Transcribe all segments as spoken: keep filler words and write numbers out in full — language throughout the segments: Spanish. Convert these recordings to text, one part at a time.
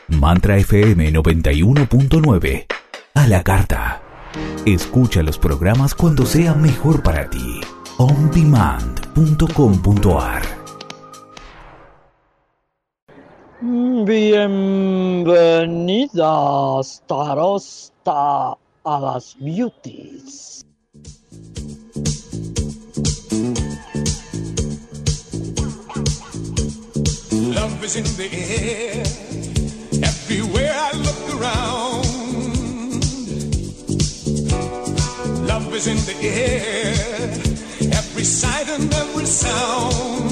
Mantra F M noventa y uno punto nueve. A la carta. Escucha los programas cuando sea mejor para ti. on demand punto com punto a r. Bienvenidas, Starosta, a las beauties. Love is in the air, everywhere I look around. Love is in the air, every sight and every sound.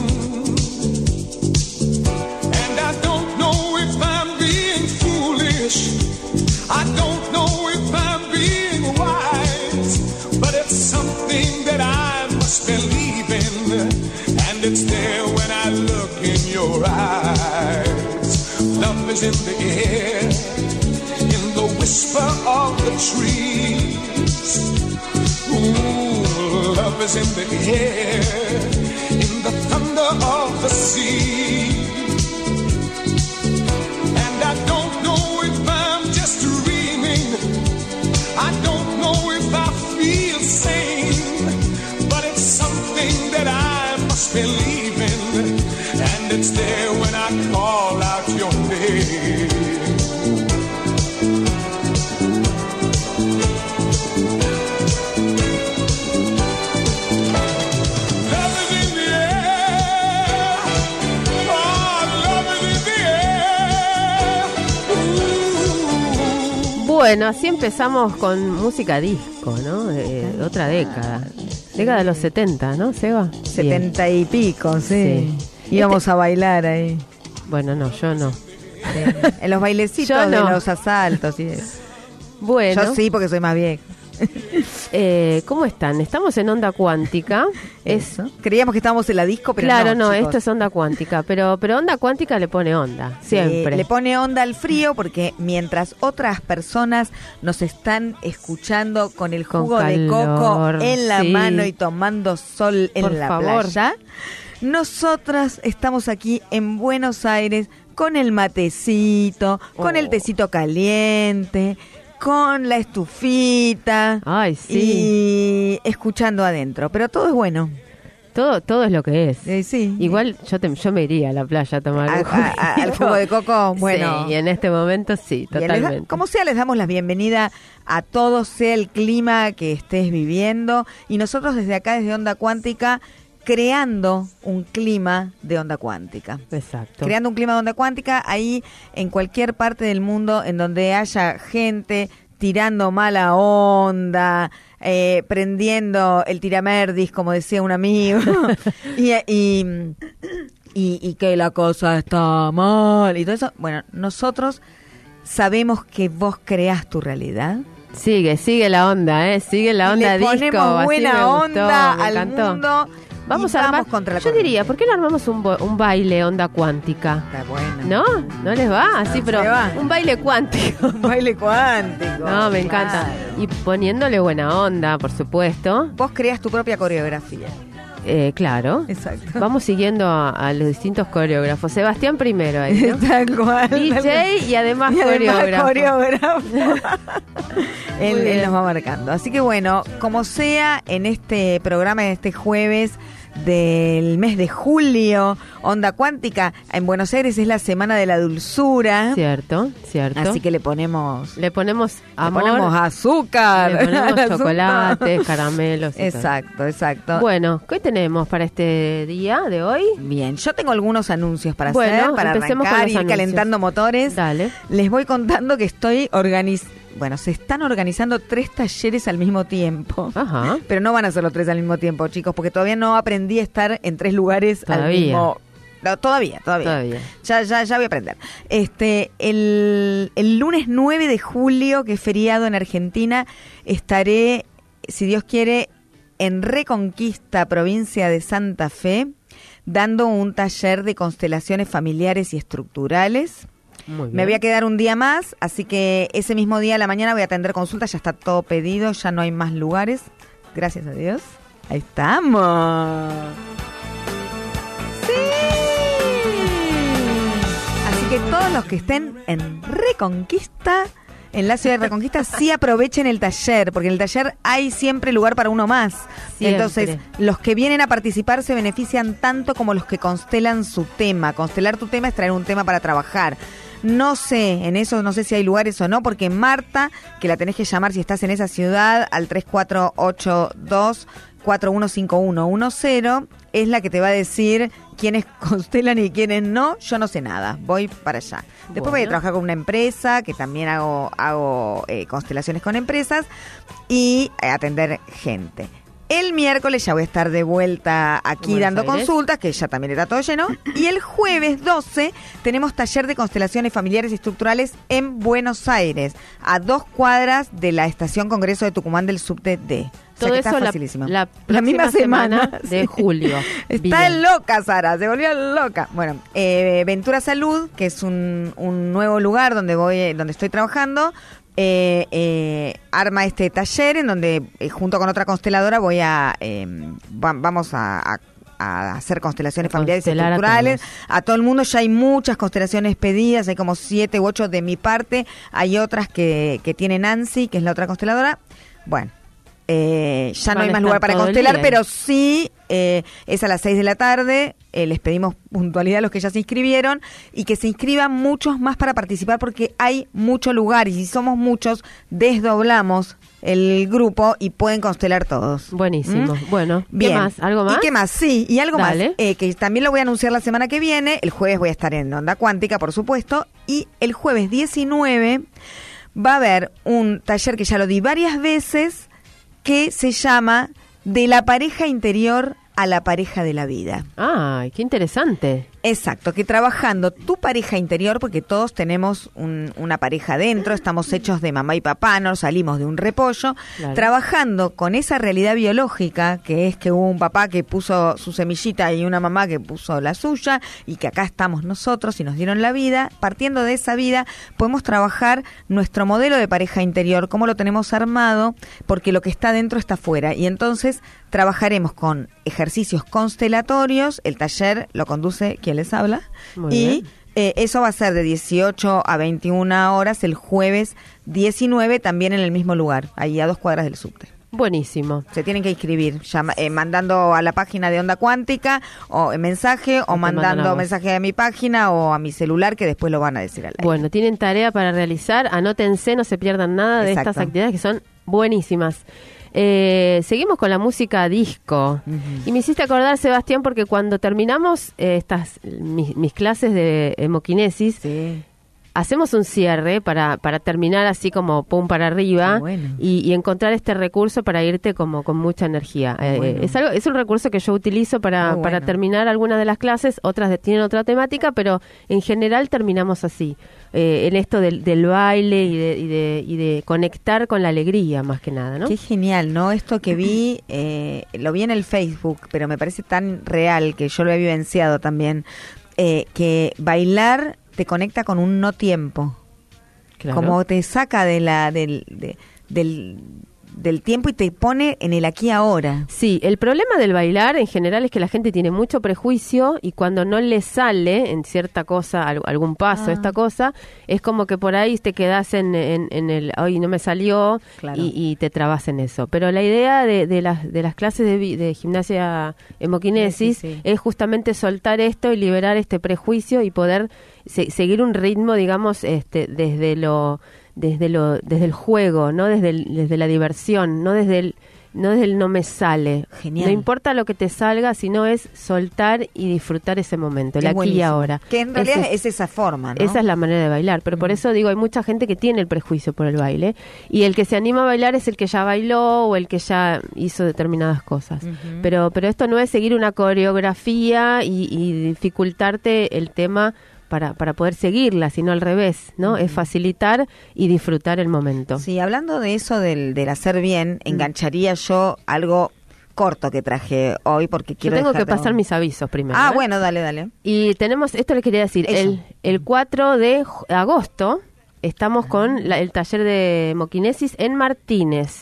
And I don't know if I'm being foolish, I don't know if I'm being wise, but it's something that I must believe in, and it's there when I look in your eyes. Love is in the air, in the whisper of the trees. Ooh, love is in the air, in the thunder of the sea. And I don't know if I'm just dreaming, I don't know if I feel sane, but it's something that I must believe in, and it's there when I call out your name. Love is in the air, oh, love is in the air. Ooh. Bueno, así empezamos con música disco, ¿no? Eh, otra década. Década de los setenta, ¿no, Seba? Setenta y pico, sí. Sí. Íbamos Este- a bailar ahí. Bueno, no, yo no. Eh, en los bailecitos Yo no. de los asaltos y eso. Bueno, Yo sí, porque soy más vieja. eh, ¿cómo están? Estamos en Onda Cuántica. Es, Eso. Creíamos que estábamos en la disco, pero claro, no, no, chicos. esto es Onda Cuántica, pero, pero Onda Cuántica le pone onda, siempre. Eh, le pone onda al frío porque mientras otras personas nos están escuchando con el Con jugo de calor, coco en la sí. mano y tomando sol en Por la favor. playa, nosotras estamos aquí en Buenos Aires con el matecito, con Oh. el tecito caliente, con la estufita Ay, sí. y escuchando adentro. Pero todo es bueno. Todo, todo es lo que es. Eh, sí. Igual yo, te, yo me iría a la playa a tomar A- un jugo. a- a- al jugo de coco, bueno. Sí, y en este momento sí, Bien, les da- totalmente. como sea, les damos la bienvenida a todos, sea el clima que estés viviendo. Y nosotros desde acá, desde Onda Cuántica, creando un clima de Onda Cuántica. Exacto. Creando un clima de Onda Cuántica ahí en cualquier parte del mundo en donde haya gente tirando mala onda, eh, prendiendo el tiramerdis, como decía un amigo, y, y, y, y que la cosa está mal y todo eso. Bueno, nosotros sabemos que vos creás tu realidad. Sigue, sigue la onda, ¿eh? Sigue la onda y le disco. ponemos así me buena gustó, onda me al encantó. mundo. Vamos y a armar, vamos contra la yo corriente. diría, ¿por qué no armamos un, bo- un baile onda cuántica? Está bueno. ¿No? ¿No les va? Así, No, pero se va. un baile cuántico. Un baile cuántico. No, me Claro. encanta. Y poniéndole buena onda, por supuesto. Vos creas tu propia coreografía. Eh, claro. Exacto. Vamos siguiendo a, a los distintos coreógrafos. Sebastián primero ahí, ¿no? Tal cual. D J y además Y además coreógrafo. coreógrafo. él, Muy él bien. nos va marcando. Así que bueno, como sea, en este programa, en este jueves del mes de julio, Onda Cuántica, en Buenos Aires es la Semana de la Dulzura. Cierto, cierto. Así que le ponemos, le ponemos le amor, ponemos azúcar. le al ponemos asunto. chocolates, caramelos. y todo. Exacto, exacto. Bueno, ¿qué tenemos para este día de hoy? Bien, yo tengo algunos anuncios para Bueno, hacer, para empecemos arrancar, con los ir anuncios. calentando motores. Dale. Les voy contando que estoy organizando, bueno, se están organizando tres talleres al mismo tiempo. Ajá. Pero no van a ser los tres al mismo tiempo, chicos, porque todavía no aprendí a estar en tres lugares al Todavía. mismo. No, todavía, todavía. Todavía. Ya, ya, ya voy a aprender. Este, el, el lunes nueve de julio, que es feriado en Argentina, estaré, si Dios quiere, en Reconquista, provincia de Santa Fe, dando un taller de constelaciones familiares y estructurales. Muy bien. Me voy a quedar un día más, así que ese mismo día a la mañana voy a atender consultas, ya está todo pedido, ya no hay más lugares. Gracias a Dios. Ahí estamos. Sí. Así que todos los que estén en Reconquista, en la ciudad de Reconquista, sí aprovechen el taller, porque en el taller hay siempre lugar para uno más. Siempre. Entonces, los que vienen a participar se benefician tanto como los que constelan su tema. Constelar tu tema es traer un tema para trabajar. No sé, en eso no sé si hay lugares o no, porque Marta, que la tenés que llamar si estás en esa ciudad, al tres cuatro ocho dos, cuatro uno cinco uno uno cero, es la que te va a decir quiénes constelan y quiénes no. Yo no sé nada, voy para allá. Después Bueno. voy a trabajar con una empresa, que también hago, hago eh, constelaciones con empresas, y eh, atender gente. El miércoles ya voy a estar de vuelta aquí Buenos dando Aires. consultas, que ya también está todo lleno. Y el jueves doce tenemos taller de constelaciones familiares y estructurales en Buenos Aires, a dos cuadras de la estación Congreso de Tucumán del subte D. O sea Todo que eso está la, facilísimo. la, La misma semana, de sí. julio. Está Bien. loca, Sara, se volvió loca. Bueno, eh, Ventura Salud, que es un, un nuevo lugar donde voy, donde estoy trabajando, eh, eh, arma este taller en donde eh, junto con otra consteladora voy a eh, va- vamos a, a a hacer constelaciones A familiares y constelar a estructurales todos. a todo el mundo. Ya hay muchas constelaciones pedidas, hay como siete u ocho de mi parte, hay otras que, que tiene Nancy, que es la otra consteladora. Bueno, eh, ya no Van hay a más estar lugar para todo el constelar, día. pero sí eh, es a las seis de la tarde. Eh, les pedimos puntualidad a los que ya se inscribieron y que se inscriban muchos más para participar, porque hay mucho lugar y si somos muchos desdoblamos el grupo y pueden constelar todos. Buenísimo. ¿Mm? Bueno, ¿qué Bien. más? ¿Algo más? ¿Y qué más? Sí, y algo Dale. más, eh, que también lo voy a anunciar la semana que viene. El jueves voy a estar en Onda Cuántica, por supuesto, y el jueves diecinueve va a haber un taller que ya lo di varias veces, que se llama De la pareja interior a la pareja de la vida. Ay, qué interesante. Exacto, que trabajando tu pareja interior, porque todos tenemos un- una pareja dentro, estamos hechos de mamá y papá, no salimos de un repollo, Claro. trabajando con esa realidad biológica, que es que hubo un papá que puso su semillita y una mamá que puso la suya, y que acá estamos nosotros y nos dieron la vida. Partiendo de esa vida, podemos trabajar nuestro modelo de pareja interior, cómo lo tenemos armado, porque lo que está dentro está afuera, y entonces trabajaremos con ejercicios constelatorios. El taller lo conduce quien les habla. Muy y bien. eh, eso va a ser de dieciocho a veintiuna horas el jueves diecinueve, también en el mismo lugar, ahí a dos cuadras del subte. Buenísimo. Se tienen que inscribir, llama- eh, mandando a la página de Onda Cuántica o en mensaje, o te mandan a mandando vos. mensaje a mi página o a mi celular, que después lo van a decir al aire. Bueno, tienen tarea para realizar. Anótense, no se pierdan nada de Exacto. estas actividades que son buenísimas. Eh, seguimos con la música disco. Ujú. Y me hiciste acordar, Sebastián, porque cuando terminamos eh, estas mis, mis clases de hemoquinesis, Sí. hacemos un cierre para, para terminar así como pum para arriba. Qué bueno. y, y encontrar este recurso para irte como con mucha energía. Eh, Bueno. es algo, es un recurso que yo utilizo para, Muy bueno. para terminar algunas de las clases, otras de- tienen otra temática, pero en general terminamos así, eh, en esto del, del baile y de, y, de, y de conectar con la alegría más que nada, ¿no? Qué genial, ¿no? Esto que vi, eh, lo vi en el Facebook, pero me parece tan real, que yo lo he vivenciado también, eh, que bailar te conecta con un no tiempo. Claro. Como te saca de la del, de- del, del tiempo y te pone en el aquí ahora. Sí, el problema del bailar en general es que la gente tiene mucho prejuicio y cuando no le sale en cierta cosa, al- algún paso, Ah. esta cosa, es como que por ahí te quedas en, en, en el, ay, no me salió, Claro. y, y te trabas en eso. Pero la idea de, de, las, de las clases de, vi- de gimnasia hemoquinesis Sí, sí. es justamente soltar esto y liberar este prejuicio y poder se- seguir un ritmo, digamos, este, desde lo desde lo desde el juego, no desde el- desde la diversión, no desde el no desde el no me sale. Genial. No importa lo que te salga, sino es soltar y disfrutar ese momento, el Es aquí y buenísimo. ahora. Que en realidad Ese es, esa forma, ¿no? Esa es la manera de bailar, pero por eso digo, hay mucha gente que tiene el prejuicio por el baile y el que se anima a bailar es el que ya bailó o el que ya hizo determinadas cosas. Ujú. Pero pero esto no es seguir una coreografía y, y dificultarte el tema para, para poder seguirla, sino al revés, ¿no? Es facilitar y disfrutar el momento. Sí, hablando de eso del, del hacer bien, Mm. engancharía yo algo corto que traje hoy, porque Yo quiero tengo que dejarte pasar un- mis avisos primero. Ah, ¿eh? bueno, dale, dale. Y tenemos, esto le quería decir, Eso. el, el cuatro de ju- agosto estamos con la- el taller de hemoquinesis en Martínez.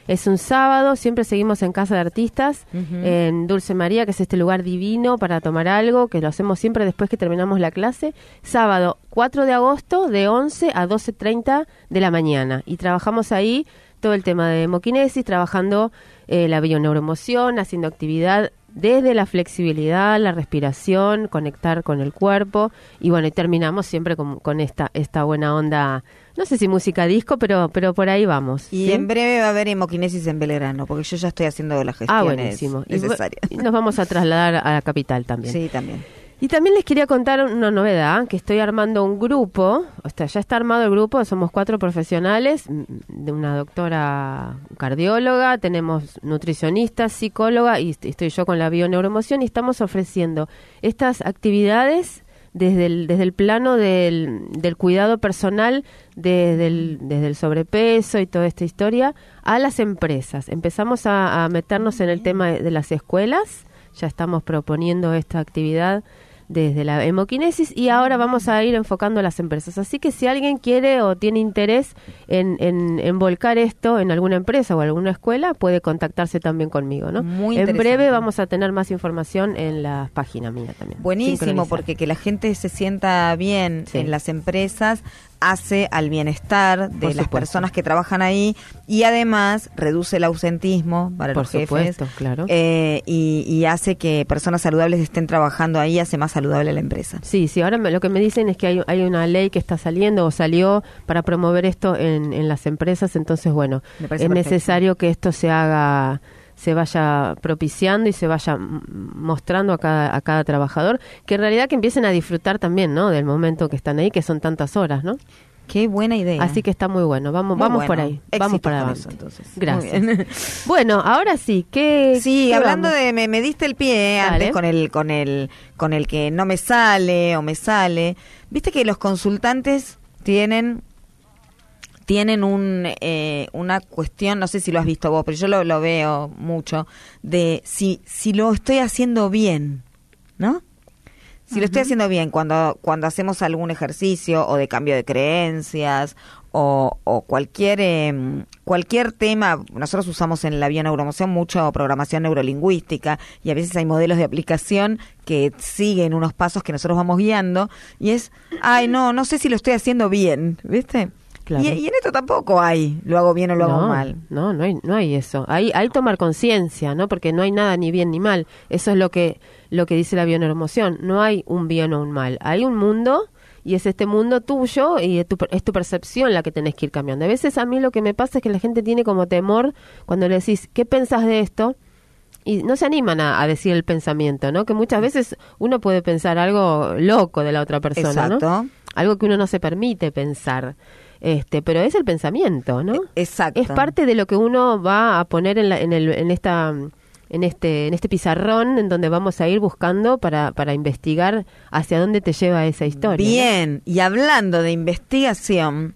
Es un sábado, siempre seguimos en Casa de Artistas, Ujú. en Dulce María, que es este lugar divino para tomar algo, que lo hacemos siempre después que terminamos la clase. Sábado cuatro de agosto, de once a doce treinta de la mañana. Y trabajamos ahí todo el tema de hemoquinesis, trabajando eh, la bioneuroemoción, haciendo actividad desde la flexibilidad, la respiración, conectar con el cuerpo. Y bueno, y terminamos siempre con, con esta esta buena onda, no sé si música disco, pero pero por ahí vamos. Y ¿sí? en breve va a haber hemoquinesis en Belgrano, porque yo ya estoy haciendo las gestiones Ah, buenísimo. Y, necesarias. y nos vamos a trasladar a la capital también. Sí, también. Y también les quería contar una novedad, que estoy armando un grupo, o sea, ya está armado el grupo, somos cuatro profesionales, mm, de una doctora cardióloga, tenemos nutricionista, psicóloga, y est- estoy yo con la bioneuroemoción, y estamos ofreciendo estas actividades desde el, desde el plano del, del cuidado personal, desde el, desde el sobrepeso y toda esta historia, a las empresas. Empezamos a, a meternos en el tema de, de las escuelas, ya estamos proponiendo esta actividad desde la hemoquinesis, y ahora vamos a ir enfocando a las empresas. Así que si alguien quiere o tiene interés en, en, en volcar esto en alguna empresa o alguna escuela, puede contactarse también conmigo, ¿no? Muy en interesante. breve vamos a tener más información en la página mía también. Buenísimo, Sincronizar. porque que la gente se sienta bien Sí. en las empresas hace al bienestar de Por las supuesto. personas que trabajan ahí, y además reduce el ausentismo para Por los jefes. supuesto, claro. eh, y, y hace que personas saludables estén trabajando ahí, hace más saludable la empresa. Sí, sí, ahora me- lo que me dicen es que hay, hay una ley que está saliendo o salió para promover esto en, en las empresas, entonces bueno, Me es parece perfecto. necesario que esto se haga, se vaya propiciando y se vaya mm, mostrando a cada, a cada trabajador, que en realidad que empiecen a disfrutar también, ¿no? Del momento que están ahí, que son tantas horas, ¿no? Qué buena idea. Así que está muy bueno, vamos, Muy vamos bueno. por ahí, vamos Éxitos para con adelante. eso, entonces. Gracias. Muy bien. Bueno, ahora sí, ¿qué? Sí, qué hablando vamos? de me, me diste el pie eh, Dale. antes con el con el con el que no me sale o me sale. Viste que los consultantes tienen tienen un eh, una cuestión, no sé si lo has visto vos, pero yo lo, lo veo mucho, de si si lo estoy haciendo bien, ¿no? Si lo estoy haciendo bien, cuando cuando hacemos algún ejercicio o de cambio de creencias o, o cualquier eh, cualquier tema, nosotros usamos en la bioneuroemoción mucho programación neurolingüística, y a veces hay modelos de aplicación que siguen unos pasos que nosotros vamos guiando, y es, ay, no, no sé si lo estoy haciendo bien, ¿viste? Claro. Y, y en esto tampoco hay, lo hago bien o lo hago no, mal. No, no hay, no hay eso. Hay, hay tomar conciencia, ¿no? Porque no hay nada ni bien ni mal. Eso es lo que, lo que dice la bioneuroemoción. No hay un bien o un mal. Hay un mundo, y es este mundo tuyo, y es tu, es tu percepción la que tenés que ir cambiando. A veces a mí lo que me pasa es que la gente tiene como temor cuando le decís, ¿qué pensás de esto? Y no se animan a, a decir el pensamiento, ¿no? Que muchas veces uno puede pensar algo loco de la otra persona, ¿no? Exacto. Algo que uno no se permite pensar. Este, pero es el pensamiento, ¿no? Exacto. Es parte de lo que uno va a poner en, la, en, el, en esta en este en este pizarrón en donde vamos a ir buscando para, para investigar hacia dónde te lleva esa historia. Bien, y hablando de investigación,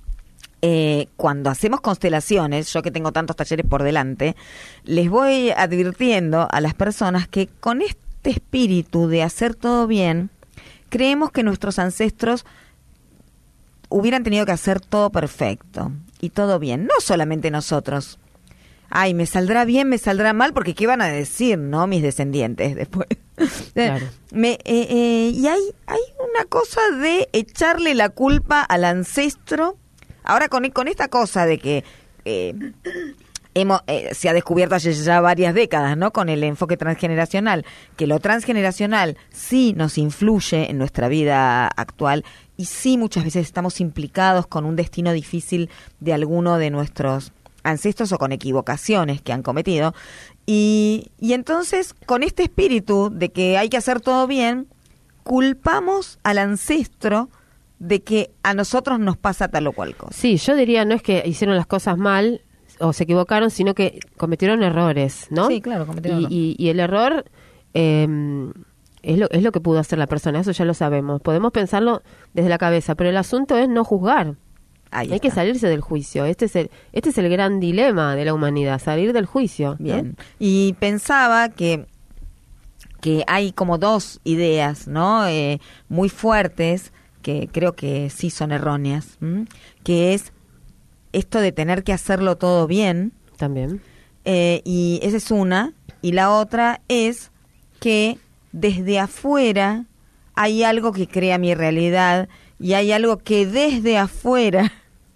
eh, cuando hacemos constelaciones, yo que tengo tantos talleres por delante, les voy advirtiendo a las personas que con este espíritu de hacer todo bien, creemos que nuestros ancestros hubieran tenido que hacer todo perfecto y todo bien, no solamente nosotros. Ay, me saldrá bien, me saldrá mal, porque ¿qué van a decir, no, mis descendientes después? Claro. Me, eh, eh, y hay, hay una cosa de echarle la culpa al ancestro. Ahora con, con esta cosa de que eh, hemos, eh, se ha descubierto hace ya varias décadas, ¿no? Con el enfoque transgeneracional, que lo transgeneracional sí nos influye en nuestra vida actual, y sí muchas veces estamos implicados con un destino difícil de alguno de nuestros ancestros o con equivocaciones que han cometido. Y, y entonces, con este espíritu de que hay que hacer todo bien, culpamos al ancestro de que a nosotros nos pasa tal o cual cosa. Sí, yo diría no es que hicieron las cosas mal o se equivocaron, sino que cometieron errores, ¿no? Sí, claro, cometieron y, errores. y, y el error eh, es, lo, es lo que pudo hacer la persona, eso ya lo sabemos. Podemos pensarlo desde la cabeza, pero el asunto es no juzgar. Ahí Hay está. que salirse del juicio. Este es el este es el gran dilema de la humanidad, salir del juicio. ¿no? Bien. Y pensaba que que hay como dos ideas, ¿no? Eh, muy fuertes, que creo que sí son erróneas, ¿m? Que es esto de tener que hacerlo todo bien, También. Eh, y esa es una. Y la otra es que desde afuera hay algo que crea mi realidad y hay algo que desde afuera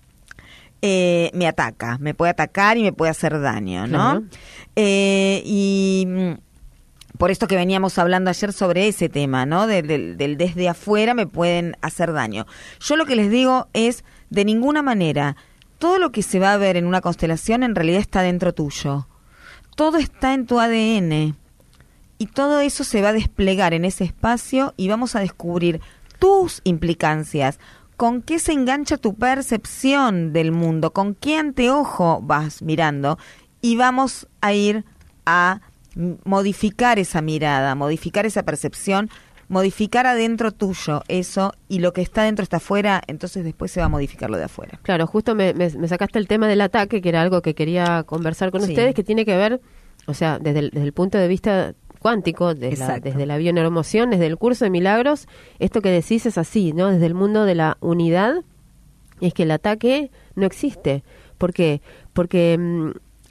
eh, me ataca, me puede atacar y me puede hacer daño, ¿no? Claro. Eh, y mm, por esto que veníamos hablando ayer sobre ese tema, ¿no? Del, del, del desde afuera me pueden hacer daño. Yo lo que les digo es, de ninguna manera, todo lo que se va a ver en una constelación en realidad está dentro tuyo. Todo está en tu A D N. Y todo eso se va a desplegar en ese espacio y vamos a descubrir tus implicancias, con qué se engancha tu percepción del mundo, con qué anteojo vas mirando y vamos a ir a modificar esa mirada, modificar esa percepción, modificar adentro tuyo eso y lo que está adentro está afuera, entonces después se va a modificar lo de afuera. Claro, justo me, me, me sacaste el tema del ataque, que era algo que quería conversar con Sí. ustedes, que tiene que ver, o sea, desde el, desde el punto de vista cuántico, desde la, Exacto. desde la bioneuroemoción, desde el curso de milagros, esto que decís es así, ¿no? Desde el mundo de la unidad, es que el ataque no existe. ¿Por qué? Porque mmm,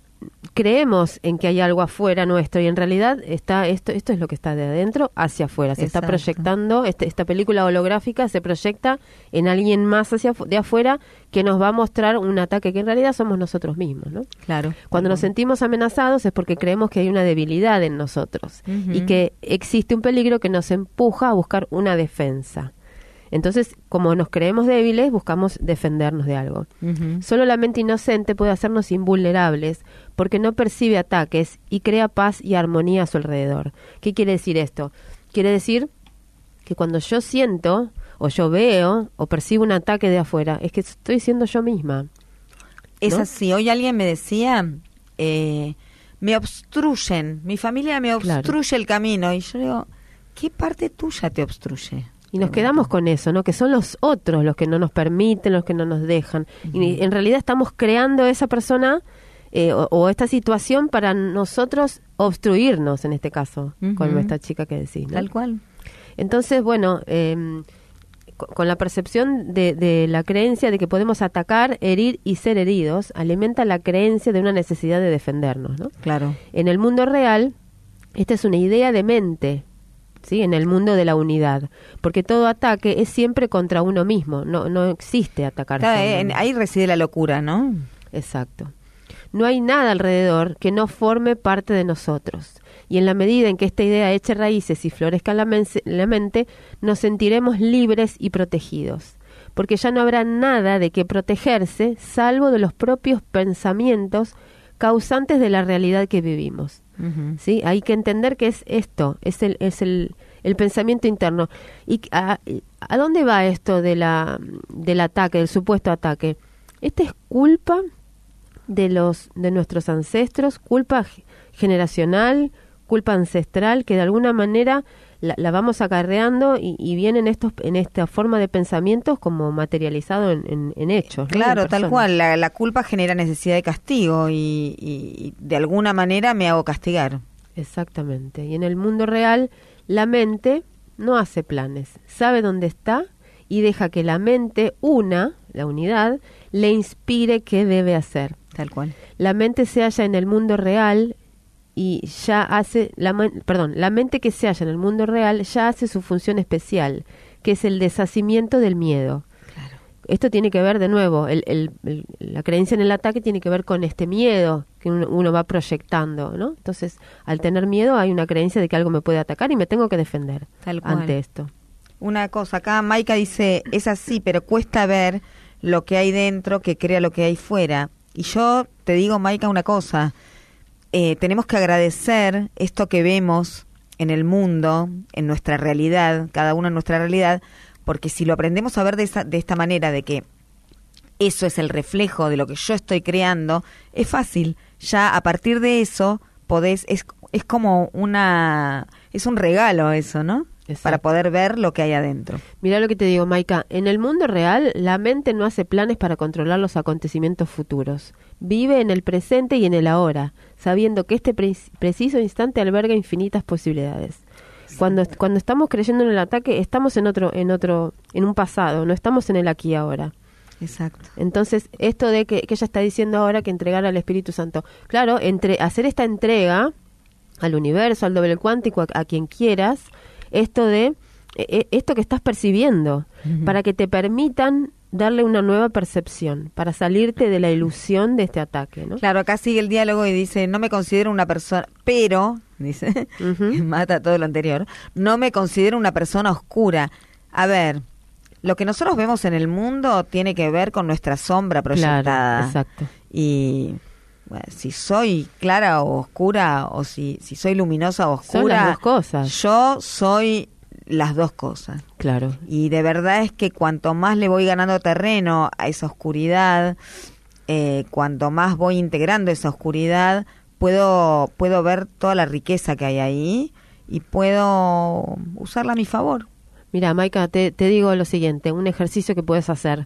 creemos en que hay algo afuera nuestro y en realidad está esto esto es lo que está de adentro hacia afuera. Se Exacto. está proyectando, este, esta película holográfica se proyecta en alguien más hacia afu- de afuera que nos va a mostrar un ataque que en realidad somos nosotros mismos, ¿no? Claro. Cuando nos sentimos amenazados es porque creemos que hay una debilidad en nosotros Ujú. y que existe un peligro que nos empuja a buscar una defensa. Entonces, como nos creemos débiles, buscamos defendernos de algo. Ujú. Solo la mente inocente puede hacernos invulnerables porque no percibe ataques y crea paz y armonía a su alrededor. ¿Qué quiere decir esto? Quiere decir que cuando yo siento o yo veo o percibo un ataque de afuera, es que estoy siendo yo misma. Es ¿no? así. Hoy alguien me decía, eh, me obstruyen, mi familia me Claro. obstruye el camino. Y yo digo, ¿qué parte tuya te obstruye? Y nos quedamos con eso, ¿no? Que son los otros los que no nos permiten, los que no nos dejan. Y en realidad estamos creando esa persona eh, o, o esta situación para nosotros obstruirnos, en este caso, Ujú. con esta chica que decís, ¿no? Tal cual. Entonces, bueno, eh, co- con la percepción de, de la creencia de que podemos atacar, herir y ser heridos, alimenta la creencia de una necesidad de defendernos, ¿no? Claro. En el mundo real, esta es una idea de mente, ¿sí? En el mundo de la unidad, porque todo ataque es siempre contra uno mismo, no no existe atacarse. Claro, a uno eh, en- mismo. ahí reside la locura, ¿no? Exacto. No hay nada alrededor que no forme parte de nosotros. Y en la medida en que esta idea eche raíces y florezca en la, men- la mente, nos sentiremos libres y protegidos. Porque ya no habrá nada de que protegerse, salvo de los propios pensamientos causantes de la realidad que vivimos. Ujú. ¿Sí? Hay que entender que es esto, es el, es el, el pensamiento interno. ¿Y a, a dónde va esto de la, del ataque, del supuesto ataque? Esta es culpa de los de nuestros ancestros, culpa g- generacional, culpa ancestral, que de alguna manera la, la vamos acarreando y, y viene en, estos, en esta forma de pensamientos como materializado en, en, en hechos. ¿no? Claro, En tal personas. cual. La, la culpa genera necesidad de castigo y, y- y de alguna manera me hago castigar. Exactamente. Y en el mundo real, la mente no hace planes, sabe dónde está y deja que la mente, una, la unidad, le inspire qué debe hacer. Tal cual. La mente se halla en el mundo real y ya hace, la, men- perdón, la mente que se halla en el mundo real ya hace su función especial, que es el deshacimiento del miedo. Claro. Esto tiene que ver, de nuevo, el, el- el- la creencia en el ataque tiene que ver con este miedo que uno, uno va proyectando, ¿no? Entonces, al tener miedo hay una creencia de que algo me puede atacar y me tengo que defender Tal cual. ante esto. Una cosa, acá Maika dice, es así, pero cuesta ver lo que hay dentro que crea lo que hay fuera. Y yo te digo, Maika, una cosa, eh, tenemos que agradecer esto que vemos en el mundo, en nuestra realidad, cada uno en nuestra realidad, porque si lo aprendemos a ver de, esa, de esta manera, de que eso es el reflejo de lo que yo estoy creando, es fácil. Ya a partir de eso podés, es, es como una, es un regalo eso, ¿no? Exacto. Para poder ver lo que hay adentro. Mira lo que te digo, Maika. En el mundo real, la mente no hace planes para controlar los acontecimientos futuros. Vive en el presente y en el ahora, sabiendo que este pre- preciso instante alberga infinitas posibilidades. Cuando, cuando estamos creyendo en el ataque, estamos en otro, en otro, en un pasado, no estamos en el aquí y ahora. Exacto. Entonces, esto de que, que ella está diciendo ahora que entregar al Espíritu Santo. Claro, entre hacer esta entrega al universo, al doble cuántico, a, a quien quieras, esto de eh, esto que estás percibiendo, uh-huh. para que te permitan darle una nueva percepción, para salirte de la ilusión de este ataque, ¿no? Claro, acá sigue el diálogo y dice, no me considero una persona, pero, dice, uh-huh. mata todo lo anterior, no me considero una persona oscura. A ver, lo que nosotros vemos en el mundo tiene que ver con nuestra sombra proyectada. Claro, exacto. Y bueno, si soy clara o oscura, o si, si soy luminosa o oscura, son las dos cosas. Yo soy las dos cosas. Claro. Y de verdad es que cuanto más le voy ganando terreno a esa oscuridad, eh, cuanto más voy integrando esa oscuridad, puedo, puedo ver toda la riqueza que hay ahí y puedo usarla a mi favor. Mira, Maika, te, te digo lo siguiente, un ejercicio que puedes hacer.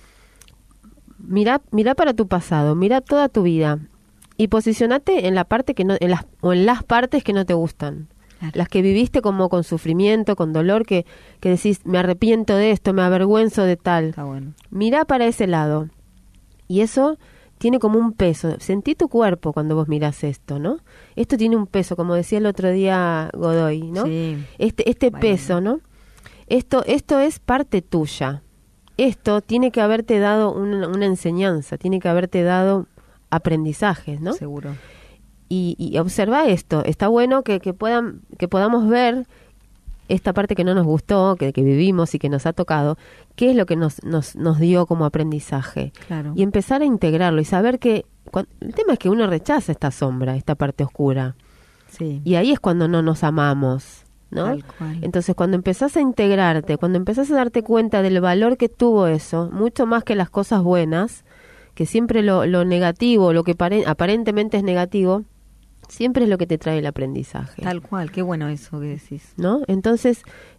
Mira, mira para tu pasado, mira toda tu vida y posicionate en la parte que no, en las, o en las partes que no te gustan. Claro. Las que viviste como con sufrimiento, con dolor, que, que decís, me arrepiento de esto, me avergüenzo de tal. Está bueno. Mirá para ese lado. Y eso tiene como un peso. Sentí tu cuerpo cuando vos mirás esto, ¿no? Esto tiene un peso, como decía el otro día Godoy, ¿no? Sí. Este, este Vale. peso, ¿no? Esto, esto es parte tuya. Esto tiene que haberte dado una, una enseñanza, tiene que haberte dado aprendizajes, ¿no? Seguro. Y, y observa esto. Está bueno que, que puedan, que podamos ver esta parte que no nos gustó, que, que vivimos y que nos ha tocado, qué es lo que nos, nos, nos dio como aprendizaje. Claro. Y empezar a integrarlo y saber que cuando, el tema es que uno rechaza esta sombra, esta parte oscura. Sí. Y ahí es cuando no nos amamos, ¿no? Tal cual. Entonces, cuando empezás a integrarte, cuando empezás a darte cuenta del valor que tuvo eso, mucho más que las cosas buenas, que siempre lo, lo negativo, lo que pare, aparentemente es negativo, siempre es lo que te trae el aprendizaje. Tal cual, qué bueno eso que decís. ¿No? Entonces,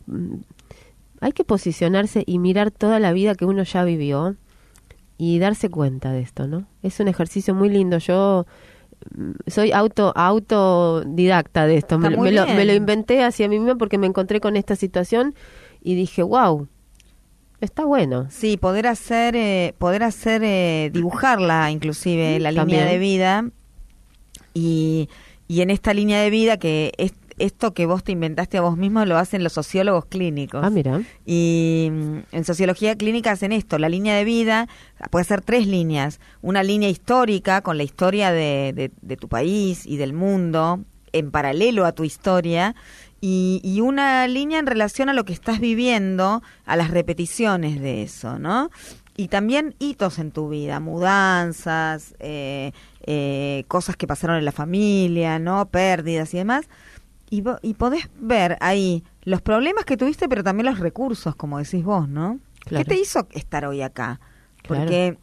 hay que posicionarse y mirar toda la vida que uno ya vivió y darse cuenta de esto, ¿no? Es un ejercicio muy lindo. Yo soy auto autodidacta de esto. Me, me, lo, me lo inventé hacia mí misma porque me encontré con esta situación y dije, wow, está bueno. Sí, poder hacer, eh, poder hacer eh, dibujarla inclusive, la También. línea de vida. Y, y en esta línea de vida, que es, esto que vos te inventaste a vos mismo lo hacen los sociólogos clínicos. Ah, mira. Y mm, en sociología clínica hacen esto, la línea de vida puede ser tres líneas. Una línea histórica con la historia de, de, de tu país y del mundo, en paralelo a tu historia, y, y una línea en relación a lo que estás viviendo, a las repeticiones de eso, ¿no? Y también hitos en tu vida, mudanzas, eh, eh, cosas que pasaron en la familia, ¿no? Pérdidas y demás. Y, y podés ver ahí los problemas que tuviste, pero también los recursos, como decís vos, ¿no? Claro. ¿Qué te hizo estar hoy acá? Claro. Porque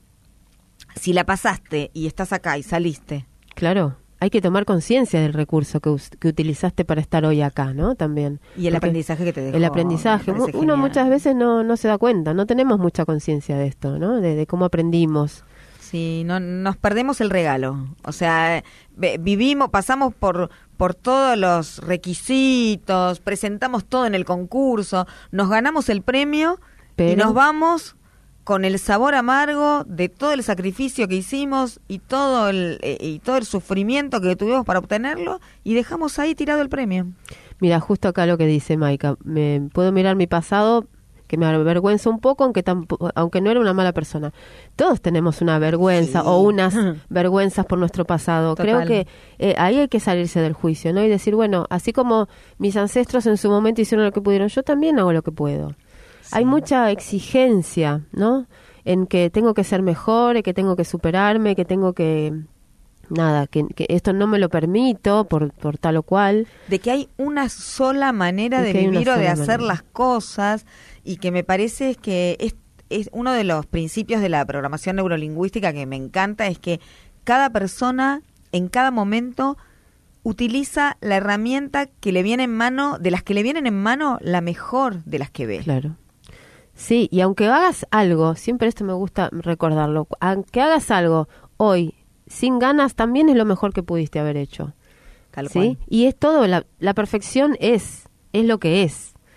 si la pasaste y estás acá y saliste. Claro, hay que tomar conciencia del recurso que, us, que utilizaste para estar hoy acá, ¿no? También. Y el Porque aprendizaje que te dejó. El aprendizaje. me parece Uno genial. muchas veces no, no se da cuenta, no tenemos mucha conciencia de esto, ¿no? De, de cómo aprendimos. Sí, no, nos perdemos el regalo. O sea, vivimos, pasamos por por todos los requisitos, presentamos todo en el concurso, nos ganamos el premio Pero... y nos vamos con el sabor amargo de todo el sacrificio que hicimos y todo el eh, y todo el sufrimiento que tuvimos para obtenerlo y dejamos ahí tirado el premio. Mira, justo acá lo que dice Maika, me puedo mirar mi pasado, que me avergüenza un poco, aunque tampoco, aunque no era una mala persona. Todos tenemos una vergüenza Sí. o unas vergüenzas por nuestro pasado. Total. Creo que eh, ahí hay que salirse del juicio, ¿no? Y decir, bueno, así como mis ancestros en su momento hicieron lo que pudieron, yo también hago lo que puedo. Sí. Hay mucha exigencia, ¿no? En que tengo que ser mejor, que tengo que superarme, que tengo que... Nada, que, que esto no me lo permito por, por tal o cual. De que hay una sola manera de, de vivir o de hacer manera. las cosas, y que me parece que es, es uno de los principios de la programación neurolingüística que me encanta, es que cada persona en cada momento utiliza la herramienta que le viene en mano, de las que le vienen en mano, la mejor de las que ve. Claro. Sí, y aunque hagas algo, siempre esto me gusta recordarlo, aunque hagas algo hoy sin ganas, también es lo mejor que pudiste haber hecho. Tal ¿sí? cual. Y es todo, la, la perfección es, es lo que es.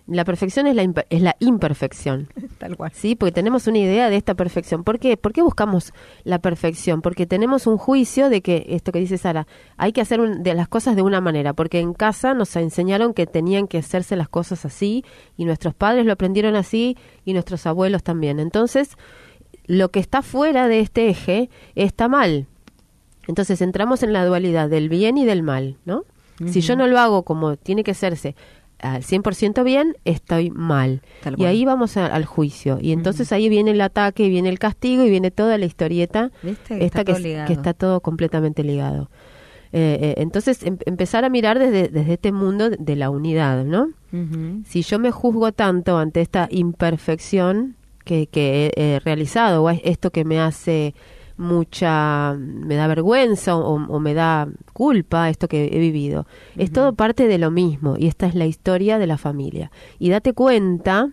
La perfección es la, imper- es la imperfección. Tal cual. Sí, porque tenemos una idea de esta perfección. ¿Por qué? ¿Por qué buscamos la perfección? Porque tenemos un juicio de que, esto que dice Sara, hay que hacer un, de las cosas de una manera, porque en casa nos enseñaron que tenían que hacerse las cosas así, y nuestros padres lo aprendieron así, y nuestros abuelos también. Entonces, lo que está fuera de este eje está mal. Entonces, entramos en la dualidad del bien y del mal, ¿no? Uh-huh. Si yo no lo hago como tiene que hacerse, al cien por ciento bien, estoy mal. Tal y cual. ahí vamos a, al juicio. Y entonces uh-huh. ahí viene el ataque, viene el castigo y viene toda la historieta. ¿Viste? Que esta está que, todo ligado. que está todo completamente ligado. Eh, eh, entonces em, empezar a mirar desde, desde este mundo de la unidad, ¿no? Uh-huh. Si yo me juzgo tanto ante esta imperfección que, que he, he realizado, o esto que me hace mucha, me da vergüenza o, o me da culpa, esto que he vivido. Uh-huh. Es todo parte de lo mismo, y esta es la historia de la familia. Y date cuenta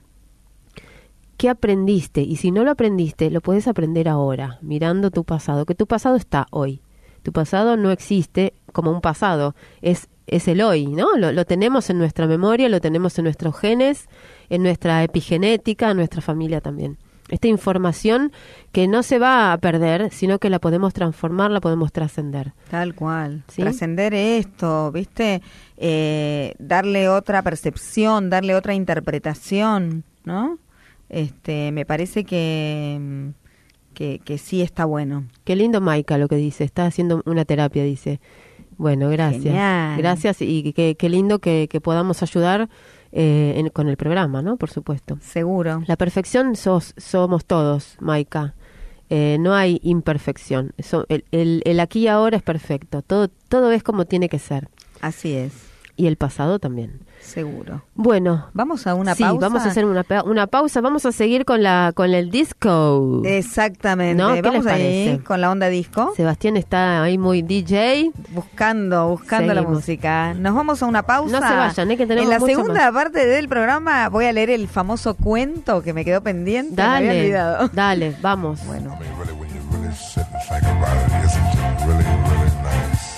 qué aprendiste, y si no lo aprendiste, lo puedes aprender ahora, mirando tu pasado, que tu pasado está hoy. Tu pasado no existe como un pasado, es, es el hoy, ¿no? Lo, lo tenemos en nuestra memoria, lo tenemos en nuestros genes, en nuestra epigenética, en nuestra familia también. Esta información que no se va a perder, sino que la podemos transformar, la podemos trascender. Tal cual. ¿Sí? Trascender esto, ¿viste? Eh, darle otra percepción, darle otra interpretación, ¿no? Este, me parece que, que, que sí está bueno. Qué lindo, Maika, lo que dice. Está haciendo una terapia, dice. Bueno, gracias. Genial. Gracias, y qué, qué lindo que, que podamos ayudar eh, en, con el programa, ¿no? Por supuesto. Seguro. La perfección sos, somos todos, Maika. Eh, no hay imperfección. So, el, el, el aquí y ahora es perfecto. Todo, todo es como tiene que ser. Así es. Y el pasado también. Seguro. Bueno. ¿Vamos a una sí, pausa? Sí, vamos a hacer una, una pausa. Vamos a seguir con la con el disco. Exactamente. ¿No? ¿Qué Vamos les ahí parece? con la onda disco. Sebastián está ahí muy D J. Buscando, buscando Seguimos. la música. Nos vamos a una pausa. No se vayan, ¿eh? Que tenemos En la mucho segunda más. parte del programa voy a leer el famoso cuento que me quedó pendiente. Me había Dale, olvidado. dale, vamos. Bueno. I mean, really, when you really sit and think about it, isn't it really, really nice?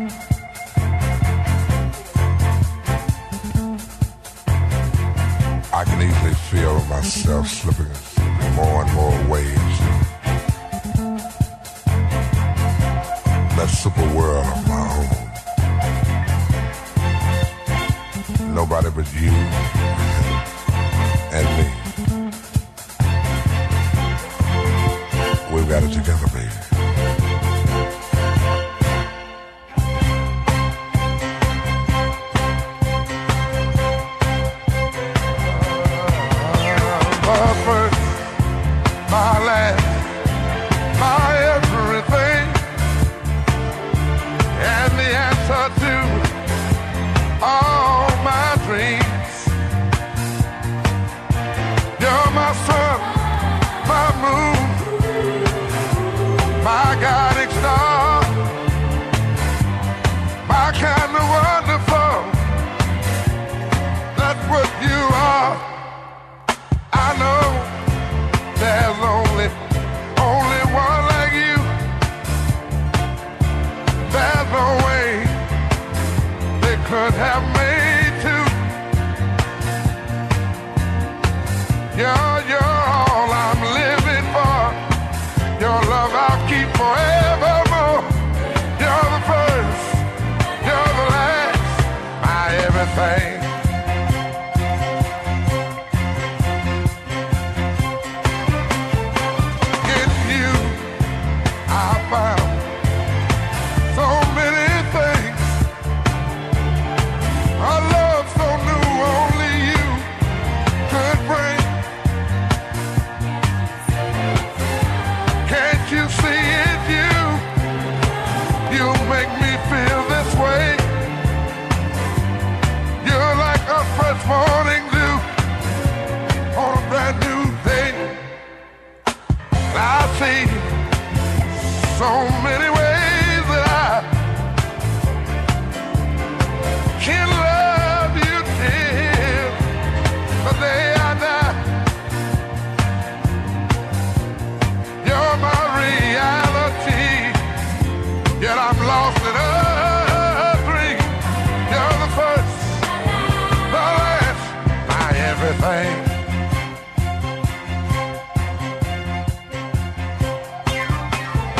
I can easily feel myself slipping in more and more ways. That super world of my own. Nobody but you and me. We've got it together, baby. My first, my last, my everything, and the answer to all my dreams. You're my sun, my moon, my guiding star, my kind of wonderful. That's what you are. I know there's only, only one like you. There's no way they could have made two. You're, you're all I'm living for. Your love I'll keep forevermore. You're the first, you're the last, my everything. Morning dew on a brand new day. I see so many ways that I can love you till the day I die. You're my reality, yet I'm lost in a dream. You're the first, the last, my everything.